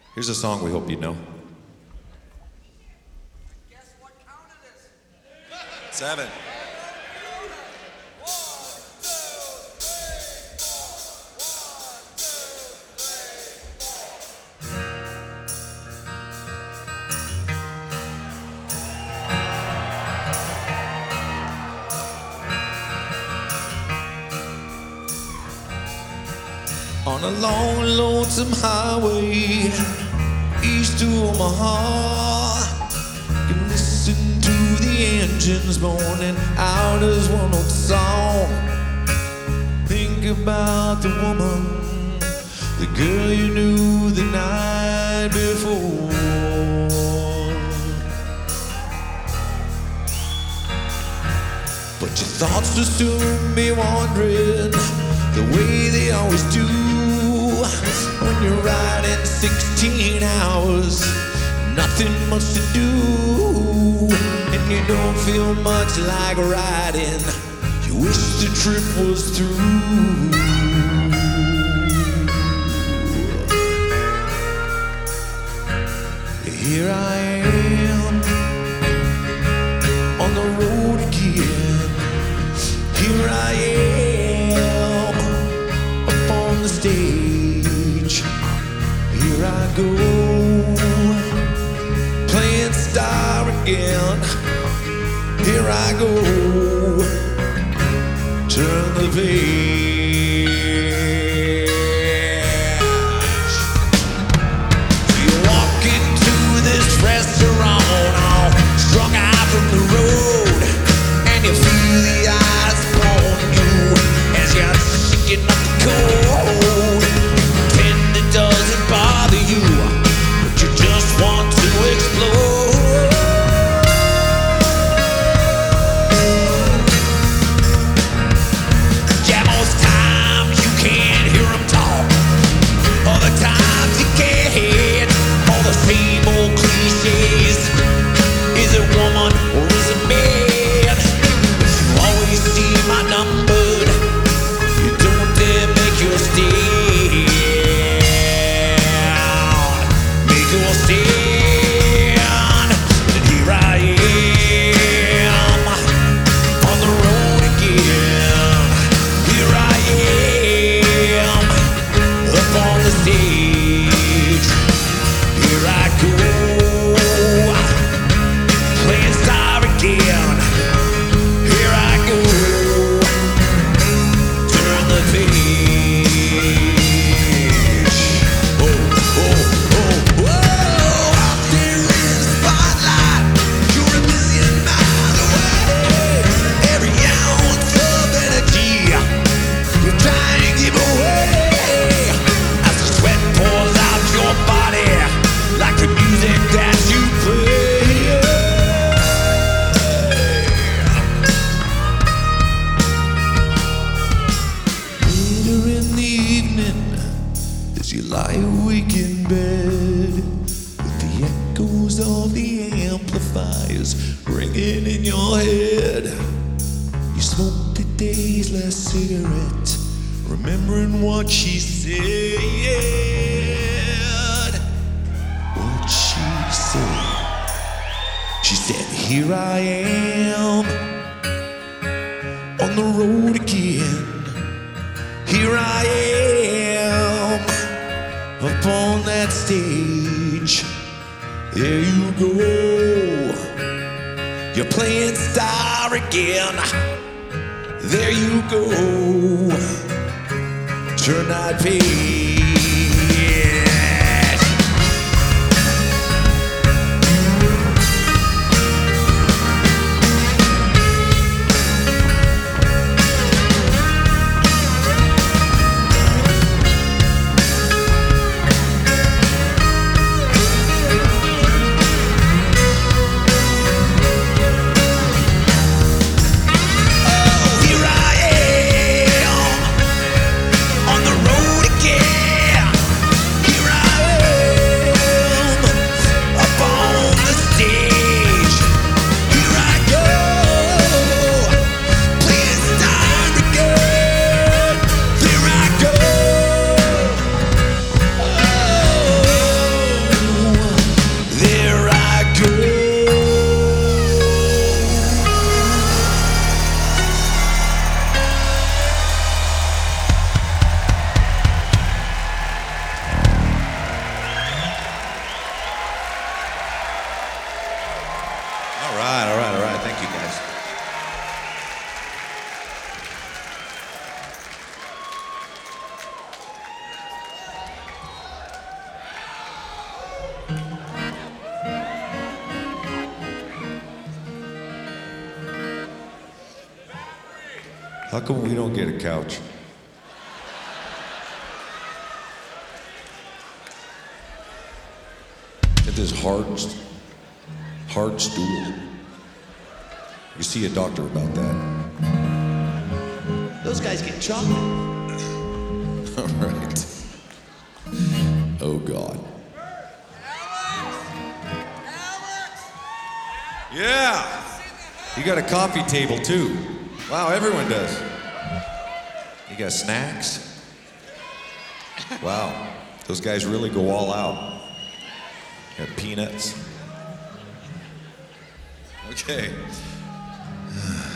Here's a song we hope you know. Guess what count it is? 7. On a long, lonesome highway east to Omaha, you can listen to the engines moaning out as one old song. Think about the woman, the girl you knew the night before. But your thoughts will soon be wandering the way they always do when you're riding 16 hours, nothing much to do, and you don't feel much like riding. You wish the trip was through. Here I am on the road again. Here I am up on the stage. Here I go, playing star again. Here I go, turn the page. You walk into this restaurant all strung out from the road, and you feel the eyes upon you as you're shaking up the cold. Pretend it doesn't bother you, but you just want to explode. Yeah, most times you can't hear them talk, other times you can't. All the same old cliches. Is it woman or is it man? You always seem outnumbered. You don't dare make your stand. Make your stand. And here I am on the road again. Here I am up on the stage. Here I go, playing star again. Here I go, turn the page. Oh, oh, oh, whoa. Out there in the spotlight, you're a million miles away. Every ounce of energy you're trying to give away, as the sweat pours out your body like the music that you play. Later in the evening, as you lie awake in bed, with the echoes of the amplifiers ringing in your head, you smoke the day's last cigarette, remembering what she said. What she said. She said, here I am on the road again. Here I am up on that stage. There you go, you're playing star again. There you go, turn that page. Here I am on the road again. How come we don't get a couch? Get this hard stool. You see a doctor about that. Those guys get chocolate. All right. Oh God. Yeah. You got a coffee table too. Wow, everyone does. You got snacks? Wow. Those guys really go all out. Got peanuts. Okay.